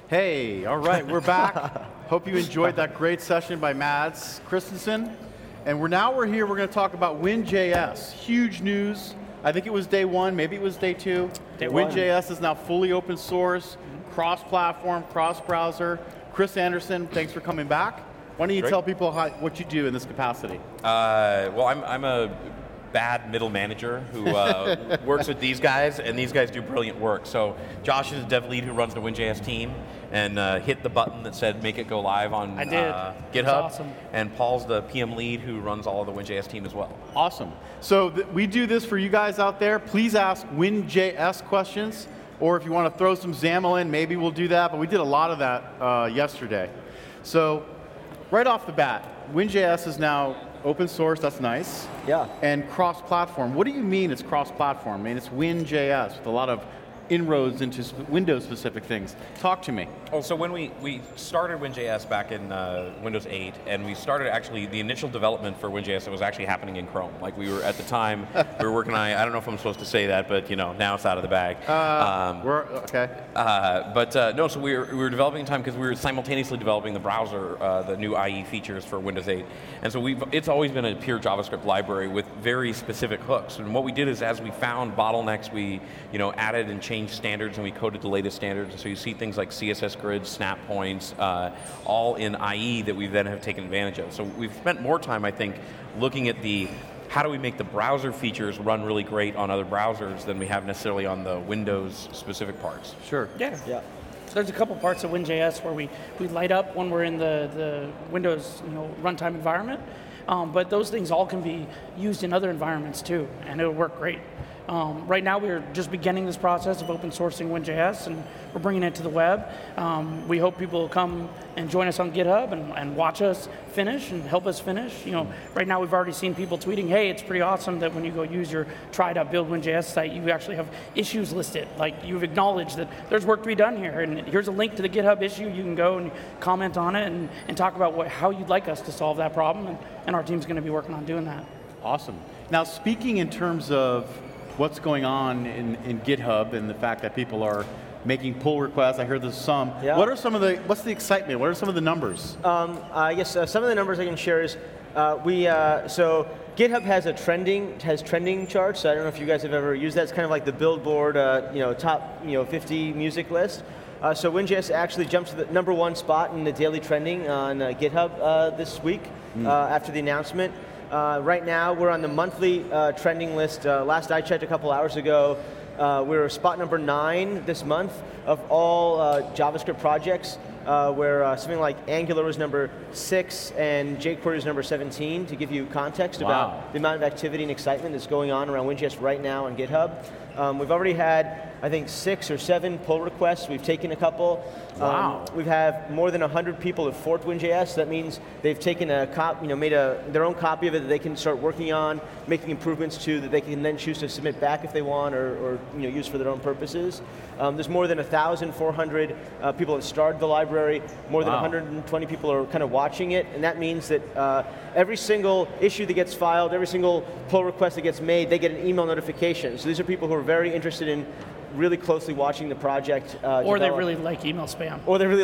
Hey, all right, we're back. Hope you enjoyed that great session by Mads Christensen. And we're here, we're going to talk about Win.js. Huge news. I think it was day one, maybe it was day two. Win.js is now fully open source, cross-platform, cross-browser. Chris Anderson, thanks for coming back. Why don't you tell people what you do in this capacity? Well, I'm a bad middle manager who works with these guys, and these guys do brilliant work. So Josh is the dev lead who runs the Win.js team, and hit the button that said make it go live on GitHub. Awesome. And Paul's the PM lead who runs all of the Win.js team as well. Awesome. So we do this for you guys out there. Please ask Win.js questions, or if you want to throw some XAML in, maybe we'll do that, but we did a lot of that yesterday. So right off the bat, Win.js is now open source, that's nice. Yeah. And cross-platform. What do you mean it's cross-platform? I mean, it's Win.js with a lot of inroads into Windows-specific things. Talk to me. Oh, so when we started Win.js back in Windows 8, and we started actually, the initial development for Win.js, it was actually happening in Chrome. Like we were, at the time, we were working on, I don't know if I'm supposed to say that, but now it's out of the bag. Okay. No, so we were developing in time because we were simultaneously developing the browser, the new IE features for Windows 8. And so it's always been a pure JavaScript library with very specific hooks. And what we did is, as we found bottlenecks, we added and changed standards, and we coded the latest standards. And so you see things like CSS grids, snap points, all in IE that we then have taken advantage of. So we've spent more time, I think, looking at how do we make the browser features run really great on other browsers than we have necessarily on the Windows specific parts. Sure. Yeah. So there's a couple parts of Win.js where we light up when we're in the Windows runtime environment, but those things all can be used in other environments too, and it'll work great. Right now we're just beginning this process of open sourcing Win.js, and we're bringing it to the web. We hope people will come and join us on GitHub and watch us finish and help us finish. Right now we've already seen people tweeting, hey, it's pretty awesome that when you go use your try.build Win.js site, you actually have issues listed. Like, you've acknowledged that there's work to be done here, and here's a link to the GitHub issue. You can go and comment on it and talk about how you'd like us to solve that problem, and our team's going to be working on doing that. Awesome. Now, speaking in terms of what's going on in GitHub and the fact that people are making pull requests, I heard there's some. Yeah. What's the excitement? What are some of the numbers? I guess some of the numbers I can share is so GitHub has trending charts. So I don't know if you guys have ever used that. It's kind of like the Billboard top 50 music list. So Win.js actually jumped to the #1 spot in the daily trending on GitHub this week after the announcement. Right now, we're on the monthly trending list. Last I checked a couple hours ago, we were spot number 9 this month of all JavaScript projects, where something like Angular was number 6 and jQuery is number 17, to give you context about the amount of activity and excitement that's going on around Win.js right now on GitHub. We've already had, I think, 6 or 7 pull requests. We've taken a couple. Wow. We've had more than 100 people have forked Win.js. That means they've taken made their own copy of it that they can start working on, making improvements to, that they can then choose to submit back if they want, or use for their own purposes. There's more than 1,400 people that started the library. More than 120 people are kind of watching it, and that means that every single issue that gets filed, every single pull request that gets made, they get an email notification. So these are people who are very interested in really closely watching the project Or develop. they really like email spam.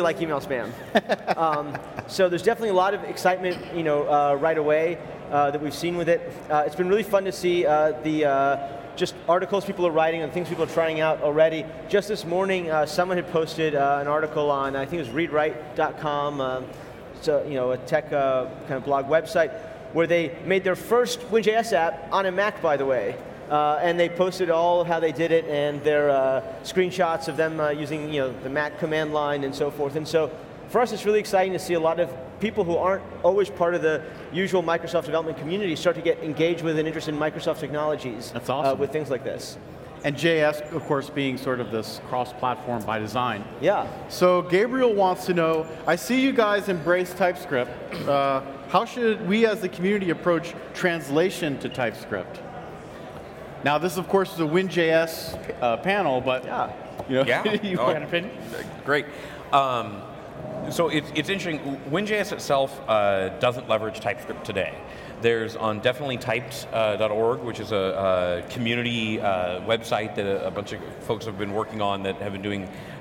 So there's definitely a lot of excitement, right away that we've seen with it. It's been really fun to see just articles people are writing and things people are trying out already. Just this morning, someone had posted an article on, I think it was readwrite.com, a tech kind of blog website, where they made their first Win.js app on a Mac, by the way. And they posted all of how they did it and their screenshots of them using the Mac command line and so forth. And so for us, it's really exciting to see a lot of people who aren't always part of the usual Microsoft development community start to get engaged with and interested in Microsoft technologies. That's awesome. With things like this. And JS, of course, being sort of this cross-platform by design. Yeah. So Gabriel wants to know, I see you guys embrace TypeScript. How should we as the community approach translation to TypeScript? Now, this, of course, is a Win.js panel, but you got an opinion? Great. So it's interesting. Win.js itself doesn't leverage TypeScript today. There's on definitelytyped.org, which is a community website that a bunch of folks have been working on that have been doing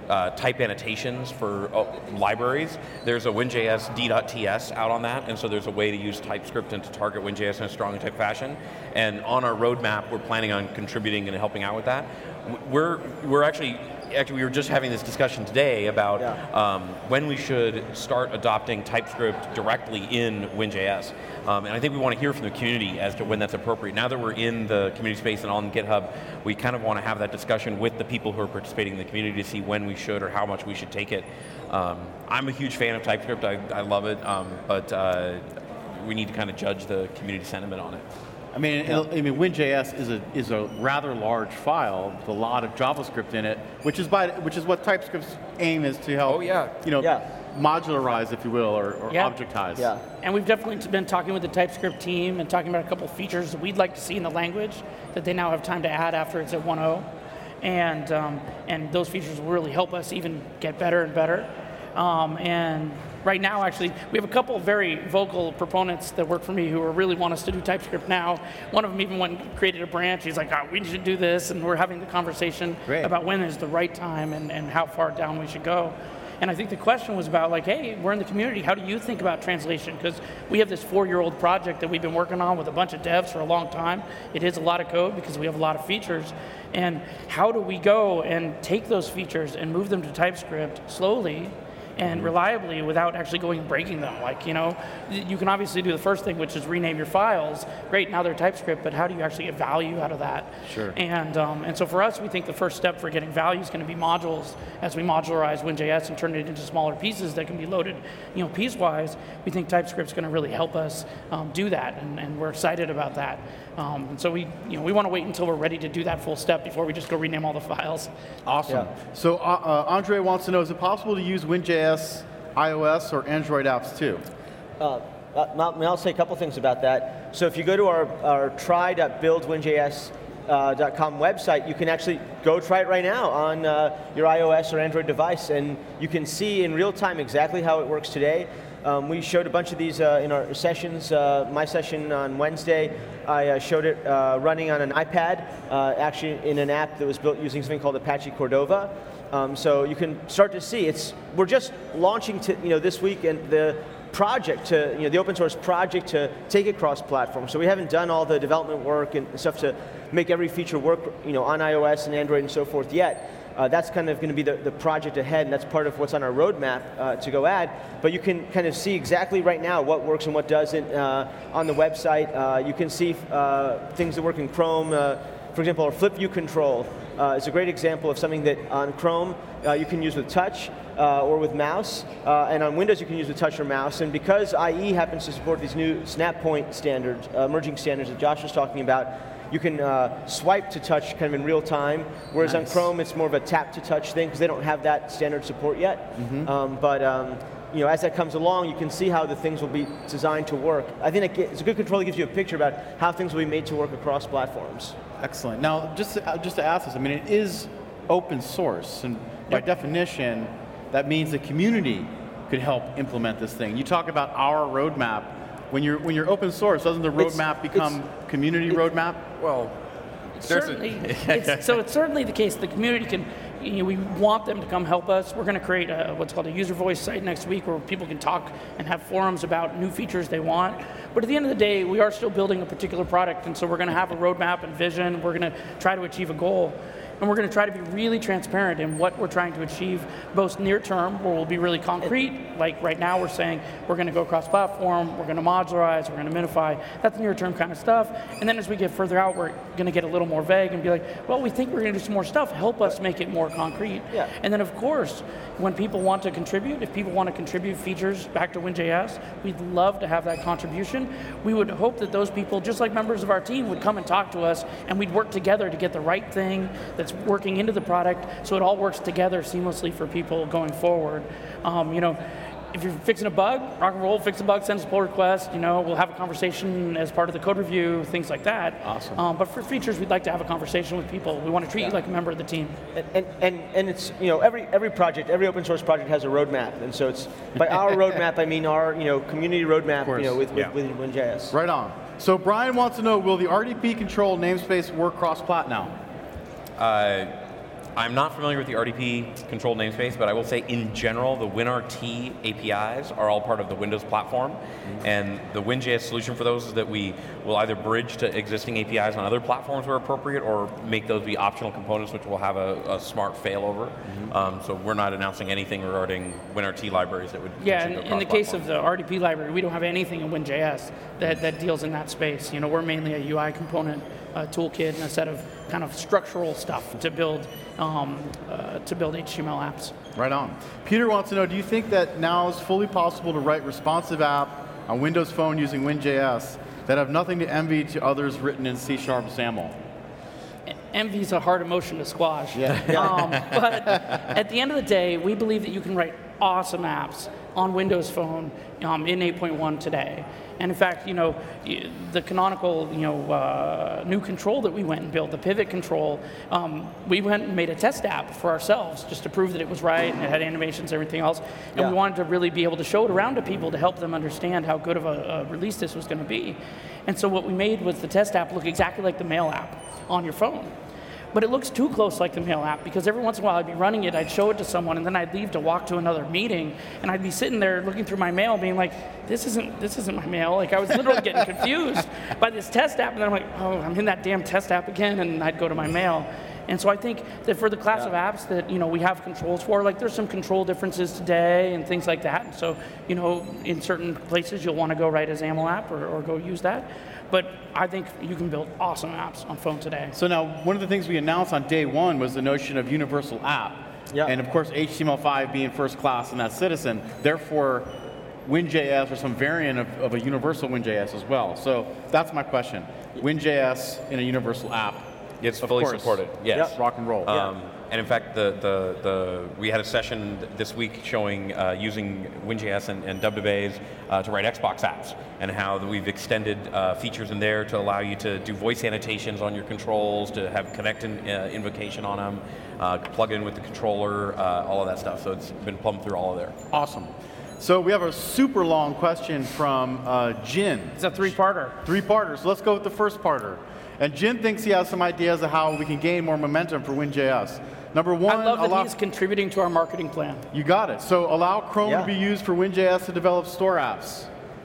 type annotations for libraries. There's a WinJS d.ts out on that, and so there's a way to use TypeScript and to target WinJS in a strong type fashion. And on our roadmap, we're planning on contributing and helping out with that. We're actually we were just having this discussion today about when we should start adopting TypeScript directly in WinJS. And I think we want to hear from the community as to when that's appropriate. Now that we're in the community space and on GitHub, we kind of want to have that discussion with the people who are participating in the community to see when we should or how much we should take it. I'm a huge fan of TypeScript, I love it, but we need to kind of judge the community sentiment on it. I mean, WinJS is a rather large file with a lot of JavaScript in it, which is what TypeScript's aim is to help. Modularize, if you will, or objectize. Yeah. And we've definitely been talking with the TypeScript team and talking about a couple of features that we'd like to see in the language that they now have time to add after it's at 1.0, and those features will really help us even get better and better. And right now, actually, we have a couple of very vocal proponents that work for me who really want us to do TypeScript now. One of them even went and created a branch. He's like, we should do this, and we're having the conversation about when is the right time and how far down we should go. And I think the question was about like, hey, we're in the community, how do you think about translation? Because we have this 4-year-old project that we've been working on with a bunch of devs for a long time. It is a lot of code because we have a lot of features. And how do we go and take those features and move them to TypeScript slowly and reliably without actually going and breaking them? Like, you can obviously do the first thing, which is rename your files. Great, now they're TypeScript, but how do you actually get value out of that? Sure. And so for us, we think the first step for getting value is going to be modules. As we modularize WinJS and turn it into smaller pieces that can be loaded, piecewise, we think TypeScript's going to really help us do that, and we're excited about that. And so we want to wait until we're ready to do that full step before we just go rename all the files. Awesome. Yeah. So Andre wants to know, is it possible to use WinJS iOS or Android apps too? I'll say a couple things about that. So if you go to our try.buildwinjs.com website, you can actually go try it right now on your iOS or Android device, and you can see in real time exactly how it works today. We showed a bunch of these in our sessions. My session on Wednesday, I showed it running on an iPad, actually in an app that was built using something called Apache Cordova. So you can start to see we're just launching this week and the project the open source project to take it cross-platform. So we haven't done all the development work and stuff to make every feature work on iOS and Android and so forth yet. That's kind of going to be the project ahead, and that's part of what's on our roadmap to go add. But you can kind of see exactly right now what works and what doesn't on the website. You can see things that work in Chrome. For example, our flip view control is a great example of something that on Chrome you can use with touch or with mouse, and on Windows you can use with touch or mouse. And because IE happens to support these new snap point standards, merging standards that Josh was talking about, you can swipe to touch kind of in real time, whereas on Chrome it's more of a tap to touch thing because they don't have that standard support yet. As that comes along, you can see how the things will be designed to work. I think it's a good control that gives you a picture about how things will be made to work across platforms. Excellent. Now, just to ask this, it is open source, and by definition, that means the community could help implement this thing. You talk about our roadmap. When you're open source, doesn't the roadmap become community roadmap? Well, certainly. It's certainly the case. The community can. We want them to come help us. We're going to create what's called a user voice site next week where people can talk and have forums about new features they want. But at the end of the day, we are still building a particular product, and so we're going to have a roadmap and vision. We're going to try to achieve a goal. And we're going to try to be really transparent in what we're trying to achieve, both near term, where we'll be really concrete. Like right now, we're saying we're going to go cross-platform, we're going to modularize, we're going to minify. That's near-term kind of stuff. And then as we get further out, we're going to get a little more vague and be like, well, we think we're going to do some more stuff. Help us make it more concrete. Yeah. And then, of course, when people want to contribute, if people want to contribute features back to WinJS, we'd love to have that contribution. We would hope that those people, just like members of our team, would come and talk to us, and we'd work together to get the right thing that's working into the product, so it all works together seamlessly for people going forward. If you're fixing a bug, rock and roll, fix a bug, send us a pull request. We'll have a conversation as part of the code review, things like that. Awesome. But for features, we'd like to have a conversation with people. We want to treat you like a member of the team. And it's every project, every open source project has a roadmap, and so it's by our roadmap I mean our community roadmap with WinJS. Right on. So Brian wants to know, will the RDP control namespace work cross-plat now? I'm not familiar with the RDP control namespace, but I will say in general, the WinRT APIs are all part of the Windows platform. And the WinJS solution for those is that we will either bridge to existing APIs on other platforms where appropriate, or make those be optional components, which will have a smart failover. So we're not announcing anything regarding WinRT libraries that would Yeah, potentially go in the case of cross-platform. the RDP library, we don't have anything in WinJS that deals in that space. You know, we're mainly a UI component toolkit and a set of kind of structural stuff to build HTML apps. Right on. Peter wants to know, do you think that now it's fully possible to write responsive app on Windows Phone using WinJS that have nothing to envy to others written in C# XAML? Envy's a hard emotion to squash. Yeah. But at the end of the day, we believe that you can write awesome apps on Windows Phone in 8.1 today. And in fact, you know, the canonical, new control that we went and built, the pivot control, we went and made a test app for ourselves just to prove that it was right, and it had animations and everything else. And we wanted to really be able to show it around to people to help them understand how good of a release this was going to be. And so what we made was the test app look exactly like the Mail app on your phone. But it looks too close like the Mail app, because every once in a while I'd be running it, I'd show it to someone, and then I'd leave to walk to another meeting, and I'd be sitting there looking through my mail being like, this isn't my mail. Like, I was literally getting confused by this test app, and then I'm like, oh, I'm in that damn test app again, and I'd go to my mail. And so I think that for the class of apps that we have controls for, like there's some control differences today and things like that. And so in certain places you'll want to go write a XAML app or go use that. But I think you can build awesome apps on phone today. So now, one of the things we announced on day one was the notion of universal app. Yeah. And of course, HTML5 being first class and that citizen, therefore, WinJS or some variant of a universal WinJS as well. So that's my question. WinJS in a universal app. It's of fully course. supported, yes. Rock and roll. And in fact, we had a session this week showing using WinJS and WBase to write Xbox apps, and how we've extended features in there to allow you to do voice annotations on your controls, to have connect invocation on them, plug in with the controller, all of that stuff. So it's been plumbed through all of there. Awesome. So we have a super long question from Jin. It's a three-parter. Three-parter. So let's go with the first parter. And Jin thinks he has some ideas of how we can gain more momentum for WinJS. Number one, I love that he's contributing to our marketing plan. You got it. So allow Chrome to be used for WinJS to develop store apps.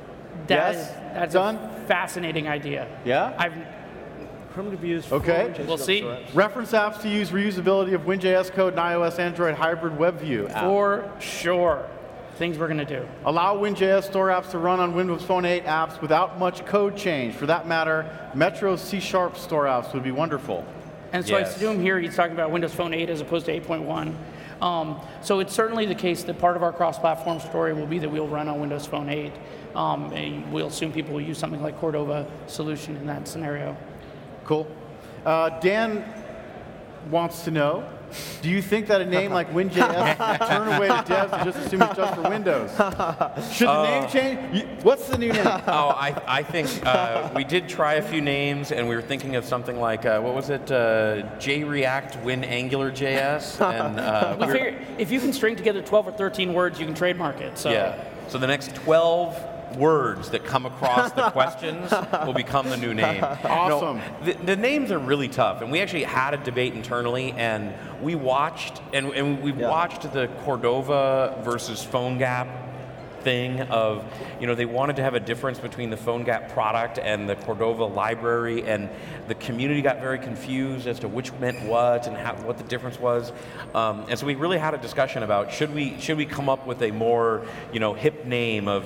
That's done? a fascinating idea. Yeah? Chrome to be used for We'll see. Reference apps to use reusability of WinJS code in iOS, Android hybrid WebView app. For sure. Things we're going to do. Allow WinJS store apps to run on Windows Phone 8 apps without much code change. For that matter, Metro C# store apps would be wonderful. And so I Yes. assume here he's talking about Windows Phone 8 as opposed to 8.1. So it's certainly the case that part of our cross-platform story will be that we'll run on Windows Phone 8. And we'll assume people will use something like Cordova solution in that scenario. Cool. Dan wants to know, do you think that a name like WinJS turn away to devs and just assume it's just for Windows? Should the name change? What's the new name? Oh, I think we did try a few names, and we were thinking of something like, what was it, JReact Win AngularJS? And We figure if you can string together 12 or 13 words, you can trademark it. So. yeah. So the next 12 words that come across the questions will become the new name. Awesome. No, the names are really tough, and we actually had a debate internally, and we watched, and we watched the Cordova versus PhoneGap thing of, they wanted to have a difference between the PhoneGap product and the Cordova library, and the community got very confused as to which meant what and what the difference was. And so we really had a discussion about should we come up with a more hip name of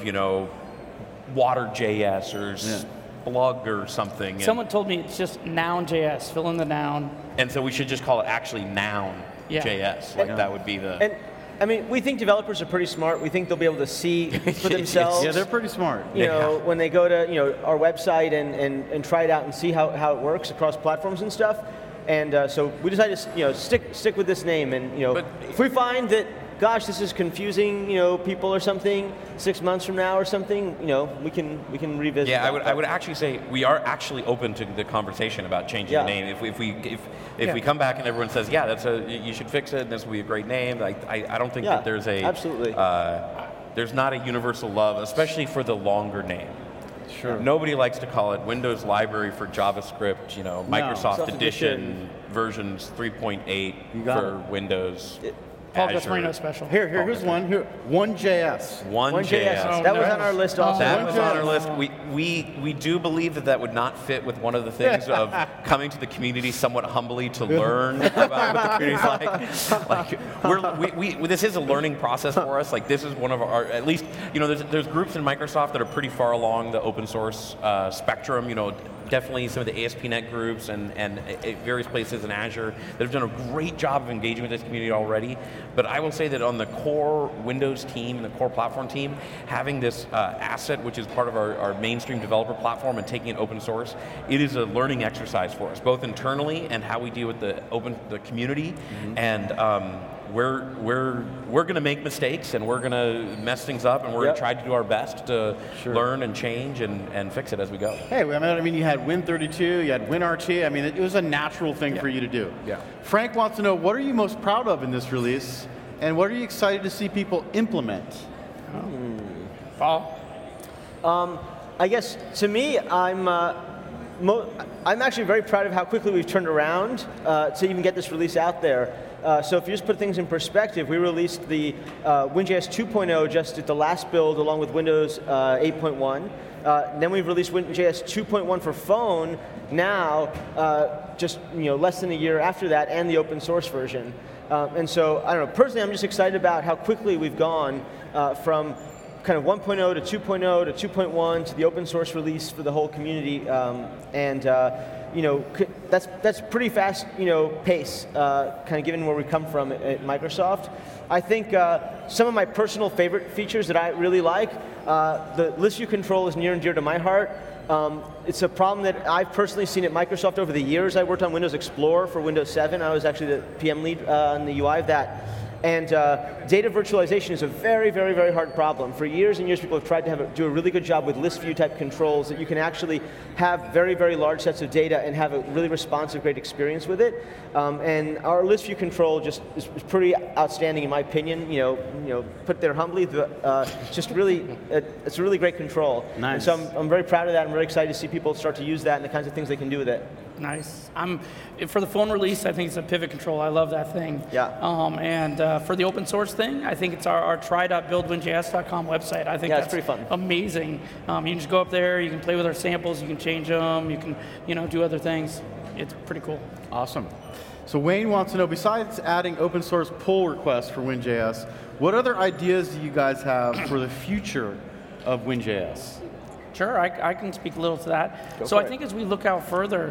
Water.js or Splug or something. Someone told me it's just Noun.js. Fill in the noun. And so we should just call it actually Noun.js. That would be the. And I mean, we think developers are pretty smart. We think they'll be able to see for themselves. Yeah, they're pretty smart. When they go to our website and try it out and see how it works across platforms and stuff. And so we decided to stick with this name. And if we find that, gosh, this is confusing people or something 6 months from now or something, we can revisit. Yeah, I would actually say we are actually open to the conversation about changing the name. If we come back and everyone says, you should fix it and this will be a great name, I don't think that there's absolutely. There's not a universal love, especially for the longer name. Sure. Nobody likes to call it Windows Library for JavaScript, Microsoft Soft Edition versions 3.8 for Windows. Paul Azure. Gasparino special. Here's one. Here, 1JS. 1JS. That was on our list also. That was on our list. We do believe that would not fit with one of the things of coming to the community somewhat humbly to learn about what the community's like. This is a learning process for us. Like this is one of our, at least, there's groups in Microsoft that are pretty far along the open source spectrum. Definitely some of the ASP.NET groups and various places in Azure that have done a great job of engaging with this community already. But I will say that on the core Windows team and the core platform team, having this asset, which is part of our mainstream developer platform and taking it open source, it is a learning exercise for us, both internally and how we deal with the community. And we're going to make mistakes and we're going to mess things up and we're going to try to do our best to learn and change and fix it as we go. Hey, I mean, you had Win32, you had WinRT. I mean, it was a natural thing for you to do. Yeah. Frank wants to know, what are you most proud of in this release, and what are you excited to see people implement? Paul? I guess to me, I'm actually very proud of how quickly we've turned around to even get this release out there. So if you just put things in perspective, we released the WinJS 2.0 just at the last build along with Windows 8.1. Then we've released WinJS 2.1 for phone now, just less than a year after that, and the open source version. And so, I don't know, personally I'm just excited about how quickly we've gone from kind of 1.0 to 2.0 to 2.1 to the open source release for the whole community, that's pretty fast, pace, kind of given where we come from at Microsoft. I think some of my personal favorite features that I really like, the list view control is near and dear to my heart. It's a problem that I've personally seen at Microsoft over the years. I worked on Windows Explorer for Windows 7. I was actually the PM lead on the UI of that. And data virtualization is a very, very, very hard problem. For years and years, people have tried to do a really good job with list view type controls that you can actually have very, very large sets of data and have a really responsive, great experience with it. And our list view control just is pretty outstanding in my opinion. Put there humbly, just really, it's a really great control. Nice. And so I'm very proud of that. I'm very excited to see people start to use that and the kinds of things they can do with it. Nice. For the phone release, I think it's a pivot control. I love that thing. Yeah. And for the open source thing, I think it's our try.buildwinjs.com website. I think that's pretty fun. Amazing. You can just go up there, you can play with our samples, you can change them, you can, do other things. It's pretty cool. Awesome. So Wayne wants to know, besides adding open source pull requests for WinJS, what other ideas do you guys have for the future of WinJS? Sure, I can speak a little to that. So I think as we look out further,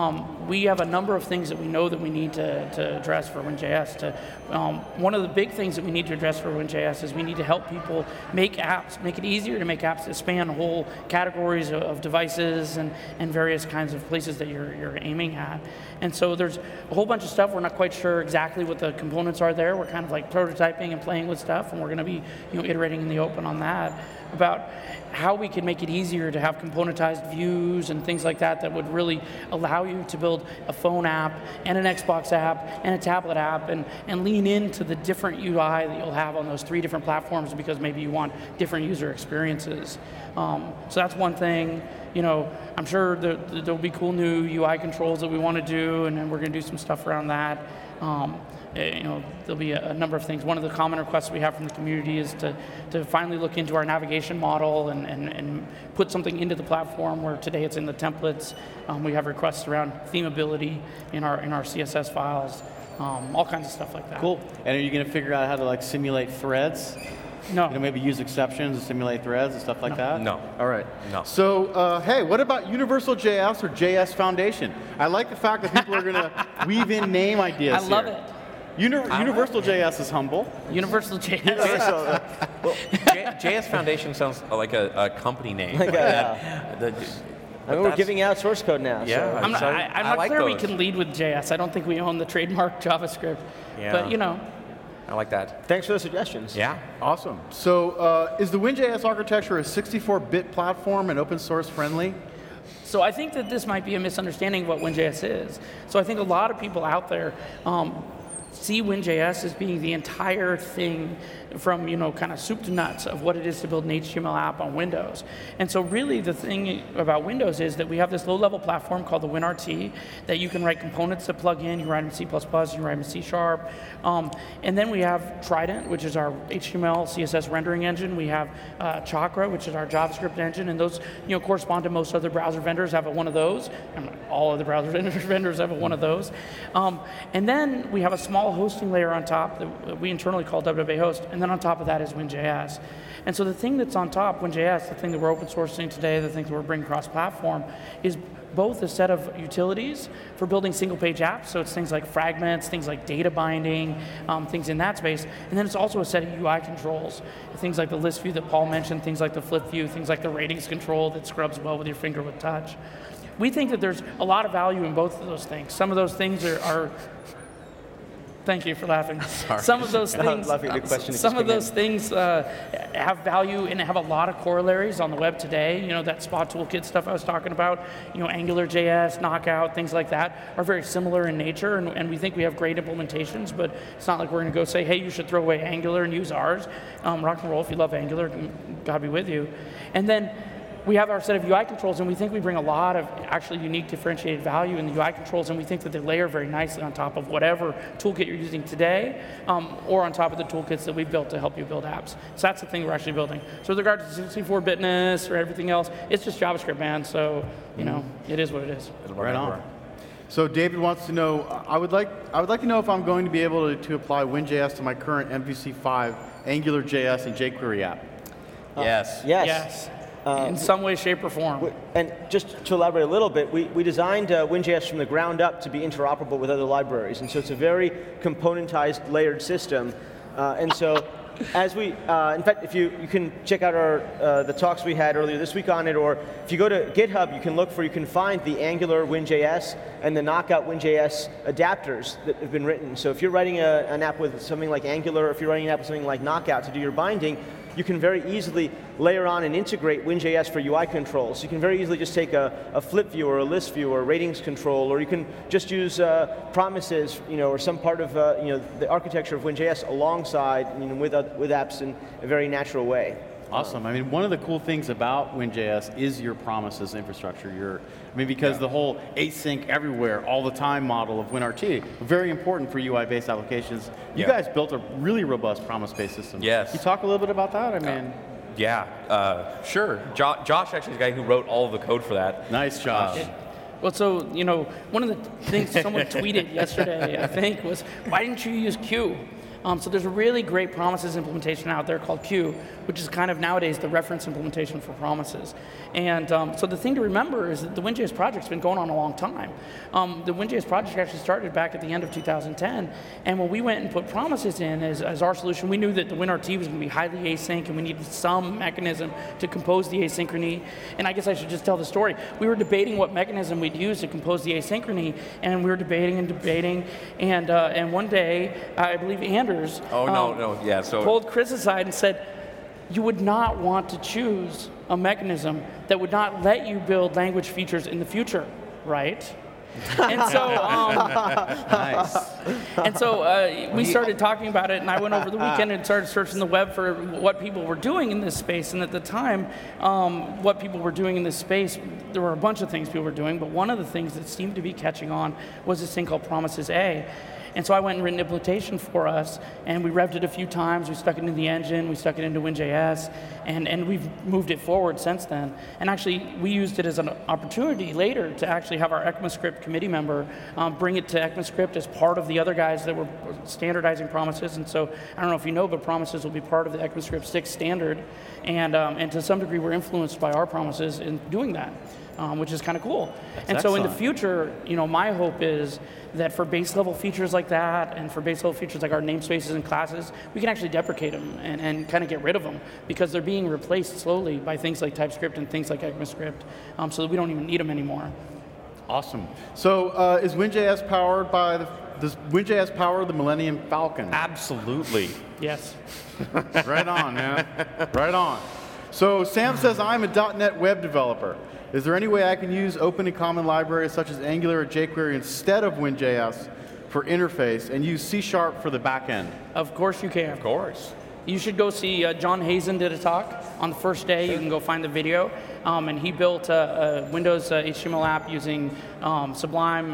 we have a number of things that we know that we need to address for WinJS. One of the big things that we need to address for WinJS is we need to help people make apps, make it easier to make apps that span whole categories of devices and various kinds of places that you're aiming at. And so there's a whole bunch of stuff. We're not quite sure exactly what the components are there. We're kind of like prototyping and playing with stuff, and we're going to be iterating in the open on that, about how we can make it easier to have componentized views and things like that would really allow you to build a phone app and an Xbox app and a tablet app and lean into the different UI that you'll have on those 3 different platforms because maybe you want different user experiences. So that's one thing. I'm sure there'll be cool new UI controls that we want to do, and then we're going to do some stuff around that. There'll be a number of things. One of the common requests we have from the community is to finally look into our navigation model and put something into the platform where today it's in the templates. We have requests around themability in our CSS files, all kinds of stuff like that. Cool. And are you going to figure out how to simulate threads? No. Maybe use exceptions to simulate threads and stuff like that? No. All right. No. So, hey, what about Universal JS or JS Foundation? I like the fact that people are going to weave in name ideas I love here. it. Universal JS is humble. Universal JS. JS Foundation sounds like a company name. We're giving out source code now. Yeah. So. I'm not like clear those. we can lead with JS. I don't think we own the trademark JavaScript. Yeah. But I like that. Thanks for the suggestions. Yeah. Awesome. So, is the WinJS architecture a 64-bit platform and open source friendly? So I think that this might be a misunderstanding of what WinJS is. So I think a lot of people out there see WinJS as being the entire thing from, kind of soup to nuts of what it is to build an HTML app on Windows. And so really the thing about Windows is that we have this low-level platform called the WinRT that you can write components that plug in. You can write them in C++, you can write them in C#. And then we have Trident, which is our HTML, CSS rendering engine. We have Chakra, which is our JavaScript engine. And those correspond to most other browser vendors have one of those. And all other browser vendors have one of those. And then we have a small hosting layer on top that we internally call WWA Host. And then on top of that is WinJS. And so the thing that's on top, WinJS, the thing that we're open sourcing today, the thing that we're bringing cross-platform, is both a set of utilities for building single-page apps. So it's things like fragments, things like data binding, things in that space. And then it's also a set of UI controls, things like the list view that Paul mentioned, things like the flip view, things like the ratings control that scrubs well with your finger with touch. We think that there's a lot of value in both of those things. Some of those things are thank you for laughing. Sorry. Some of those things, some of those things have value and have a lot of corollaries on the web today. That Spot Toolkit stuff I was talking about, AngularJS, Knockout, things like that are very similar in nature, and we think we have great implementations, but it's not like we're going to go say, hey, you should throw away Angular and use ours. Rock and roll if you love Angular, God be with you. And then we have our set of UI controls, and we think we bring a lot of actually unique differentiated value in the UI controls, and we think that they layer very nicely on top of whatever toolkit you're using today, or on top of the toolkits that we've built to help you build apps. So that's the thing we're actually building. So with regard to 64-bitness or everything else, it's just JavaScript, man. So, it is what it is. Right on. So David wants to know, I would like to know if I'm going to be able to apply WinJS to my current MVC5 AngularJS and jQuery app. Yes. Yes. In some way, shape, or form. And just to elaborate a little bit, we designed WinJS from the ground up to be interoperable with other libraries. And so it's a very componentized, layered system. And so as we, in fact, if you can check out the talks we had earlier this week on it, or if you go to GitHub, you can find the Angular WinJS and the Knockout WinJS adapters that have been written. So if you're writing an app with something like Angular, or if you're writing an app with something like Knockout to do your binding, you can very easily layer on and integrate WinJS for UI controls. You can very easily just take a flip view or a list view or a ratings control, or you can just use promises, or some part of the architecture of WinJS alongside with apps in a very natural way. Awesome. I mean, one of the cool things about WinJS is your promises infrastructure. Because the whole async everywhere, all the time model of WinRT, very important for UI-based applications. You guys built a really robust promise-based system. Yes. Can you talk a little bit about that? I mean, sure. Josh actually is the guy who wrote all of the code for that. Nice, Josh. Well, so, one of the things someone tweeted yesterday, I think, was, why didn't you use Q? So there's a really great promises implementation out there called Q, which is kind of nowadays the reference implementation for promises. And so the thing to remember is that the WinJS project's been going on a long time. The WinJS project actually started back at the end of 2010, and when we went and put promises in as our solution, we knew that the WinRT was going to be highly async, and we needed some mechanism to compose the asynchrony. And I guess I should just tell the story. We were debating what mechanism we'd use to compose the asynchrony, and we were debating, and one day, I believe Anders pulled Chris aside and said, you would not want to choose a mechanism that would not let you build language features in the future, right? And so, Nice. And so we started talking about it, and I went over the weekend and started searching the web for what people were doing in this space. And at the time, what people were doing in this space, there were a bunch of things people were doing, but one of the things that seemed to be catching on was this thing called Promises A. And so I went and written an implementation for us, and we revved it a few times. We stuck it in the engine, we stuck it into WinJS, and we've moved it forward since then. And actually, we used it as an opportunity later to actually have our ECMAScript committee member bring it to ECMAScript as part of the other guys that were standardizing promises. And so, I don't know if you know, but promises will be part of the ECMAScript 6 standard, and to some degree, we're influenced by our promises in doing that. Which is kind of cool. That's so in the excellent. future, my hope is that for base level features like that, and for base level features like our namespaces and classes, we can actually deprecate them and kind of get rid of them, because they're being replaced slowly by things like TypeScript and things like ECMAScript, so that we don't even need them anymore. Awesome. So is WinJS powered by does WinJS power the Millennium Falcon? Absolutely. Yes. Right on, man. Right on. So Sam says, I'm a .NET web developer. Is there any way I can use open and common libraries such as Angular or jQuery instead of WinJS for interface and use C# for the back end? Of course you can. Of course. You should go see John Hazen did a talk on the first day. You can go find the video. And he built a Windows HTML app using Sublime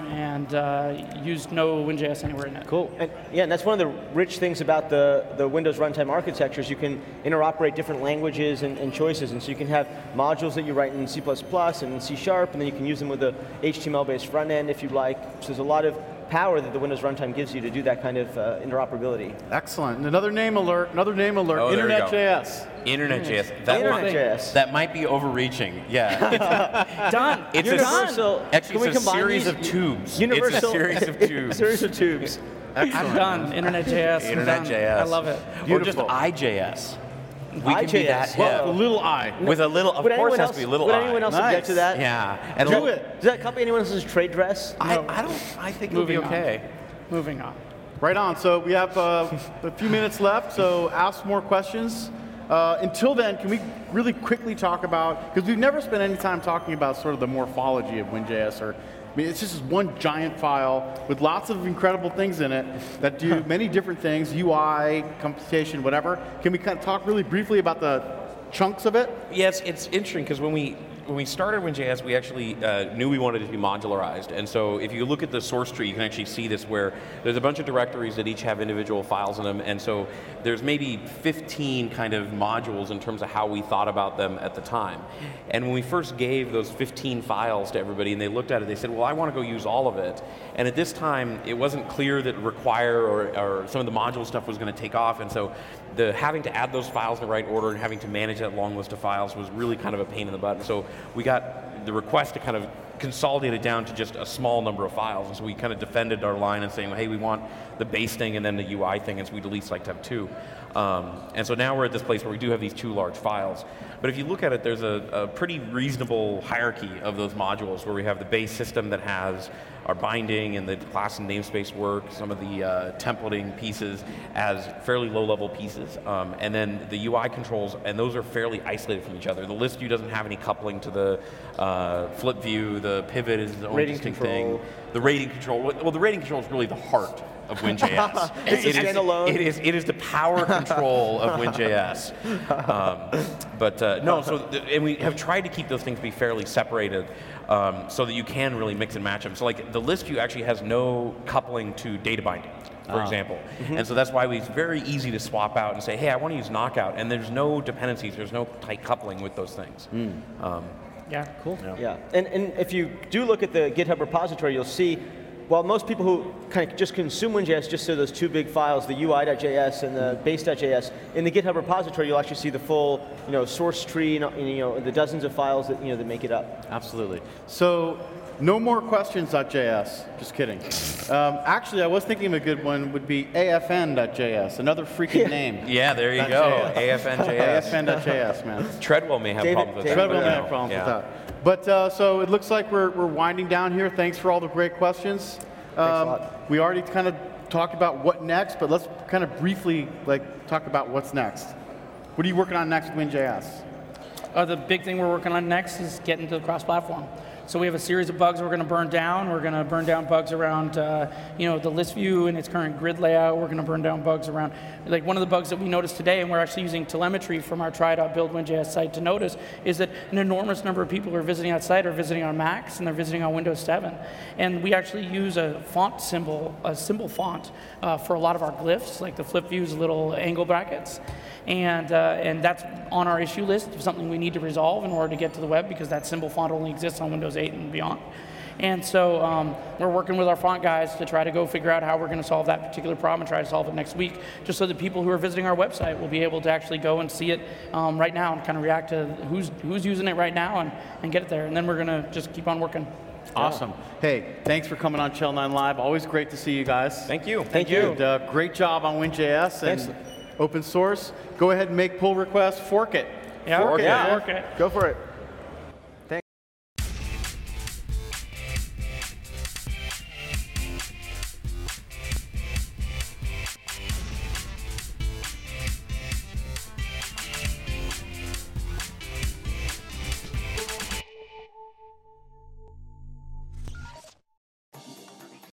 and used no WinJS anywhere in it. Cool. And yeah, and that's one of the rich things about the Windows runtime architectures. You can interoperate different languages and choices, and so you can have modules that you write in C++ and in C#, and then you can use them with a HTML-based front end if you'd like. So there's a lot of power that the Windows runtime gives you to do that kind of interoperability. Excellent. And another name alert, Oh, there you go. Internet.js. Internet.js. Internet.js. That might be overreaching. Yeah. Done. It's Universal. Actually, Can we it's a combine series these? of tubes. Universal. It's a series of tubes. series of tubes. I'm done. Internet.js. I'm done. Internet.js. I love it. Or just Beautiful. IJS. We can be that IJS. hip. A little I. With a little, of Would course, anyone it has else, to be a little would I. anyone else Nice. object to that? Yeah. And Do a- it. Does that copy anyone else's trade dress? I think it'll be Moving on. okay. Moving on. Right on. So we have a few minutes left, so ask more questions. Until then, can we really quickly talk about, because we've never spent any time talking about sort of the morphology of WinJS, or I mean, it's just one giant file with lots of incredible things in it that do many different things, UI, computation, whatever. Can we kind of talk really briefly about the chunks of it? Yes, it's interesting because when we started WinJS, we actually knew we wanted it to be modularized. And so if you look at the source tree, you can actually see this where there's a bunch of directories that each have individual files in them. And so there's maybe 15 kind of modules in terms of how we thought about them at the time. And when we first gave those 15 files to everybody and they looked at it, they said, well, I want to go use all of it. And at this time, it wasn't clear that require or some of the module stuff was going to take off. And so having to add those files in the right order and having to manage that long list of files was really kind of a pain in the butt. And so we got the request to kind of consolidate it down to just a small number of files. And so we kind of defended our line and saying, well, hey, we want the base thing and then the UI thing, and so we'd at least like to have two. And so now we're at this place where we do have these two large files. But if you look at it, there's a pretty reasonable hierarchy of those modules where we have the base system that has our binding and the class and namespace work, some of the templating pieces as fairly low-level pieces, and then the UI controls, and those are fairly isolated from each other. The list view doesn't have any coupling to the flip view. The pivot is its own Rating distinct control. thing. The rating control, well, the rating control is really the heart of WinJS. It's a standalone. It is the power control of WinJS. And we have tried to keep those things be fairly separated so that you can really mix and match them. So like the list view actually has no coupling to data binding, for example. And so that's why it's very easy to swap out and say, hey, I want to use Knockout, and there's no dependencies, there's no tight coupling with those things. Yeah, cool. Yeah, and if you do look at the GitHub repository, you'll see, while most people who kind of just consume WinJS just see those two big files, the UI.js and the base.js, in the GitHub repository, you'll actually see the full, source tree, and the dozens of files that that make it up. Absolutely. So, no more questions.js. Just kidding. Actually, I was thinking of a good one would be afn.js, another freaking name. Yeah, there you go. AFN.js. afn.js, man. Treadwell may have problems with that. Treadwell may but have no. problems Yeah. with that. But so it looks like we're winding down here. Thanks for all the great questions. a lot. We already kind of talked about what next, but let's kind of briefly talk about what's next. What are you working on next with WinJS? The big thing we're working on next is getting to the cross-platform. So we have a series of bugs we're going to burn down. We're going to burn down bugs around, the list view and its current grid layout. We're going to burn down bugs around, like one of the bugs that we noticed today, and we're actually using telemetry from our try.build WinJS site to notice, is that an enormous number of people who are visiting that site are visiting on Macs and they're visiting on Windows 7. And we actually use a font symbol, a symbol font, for a lot of our glyphs, like the flip views, little angle brackets. And that's on our issue list of something we need to resolve in order to get to the web, because that symbol font only exists on Windows 8 and beyond. And so we're working with our font guys to try to go figure out how we're going to solve that particular problem and try to solve it next week, just so that people who are visiting our website will be able to actually go and see it right now and kind of react to who's using it right now and get it there. And then we're going to just keep on working. Awesome. Hey, thanks for coming on Channel 9 Live. Always great to see you guys. Thank you. Thank you. And, great job on WinJS and Thanks. open source. Go ahead and make pull requests. Fork it. Yeah, Fork it. fork it. Go for it.